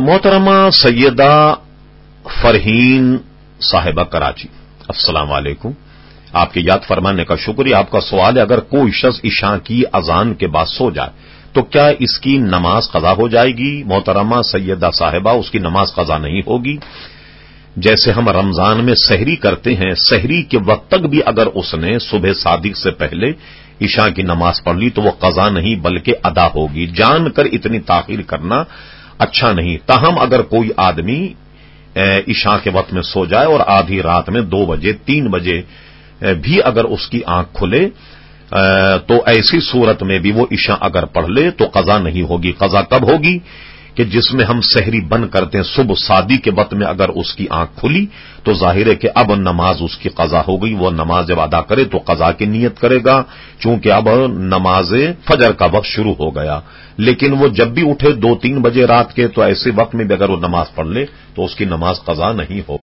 محترمہ سیدہ فرحین صاحبہ کراچی، السلام علیکم۔ آپ کے یاد فرمانے کا شکریہ۔ آپ کا سوال ہے، اگر کوئی شخص عشاء کی اذان کے بعد سو جائے تو کیا اس کی نماز قضا ہو جائے گی؟ محترمہ سیدہ صاحبہ، اس کی نماز قضا نہیں ہوگی۔ جیسے ہم رمضان میں سحری کرتے ہیں، سحری کے وقت تک بھی اگر اس نے صبح صادق سے پہلے عشاء کی نماز پڑھ لی تو وہ قضا نہیں بلکہ ادا ہوگی۔ جان کر اتنی تاخیر کرنا اچھا نہیں۔ تاہم اگر کوئی آدمی عشاء کے وقت میں سو جائے اور آدھی رات میں 2 بجے 3 بجے بھی اگر اس کی آنکھ کھلے تو ایسی صورت میں بھی وہ عشاء اگر پڑھ لے تو قضا نہیں ہوگی۔ قضا کب ہوگی؟ کہ جس میں ہم سحری بند کرتے ہیں صبح صادق کے وقت میں اگر اس کی آنکھ کھلی تو ظاہر ہے کہ اب نماز اس کی قضا ہو گئی۔ وہ نماز جب ادا کرے تو قضا کی نیت کرے گا، چونکہ اب نماز فجر کا وقت شروع ہو گیا۔ لیکن وہ جب بھی اٹھے 2-3 بجے رات کے تو ایسے وقت میں بھی اگر وہ نماز پڑھ لے تو اس کی نماز قضا نہیں ہو۔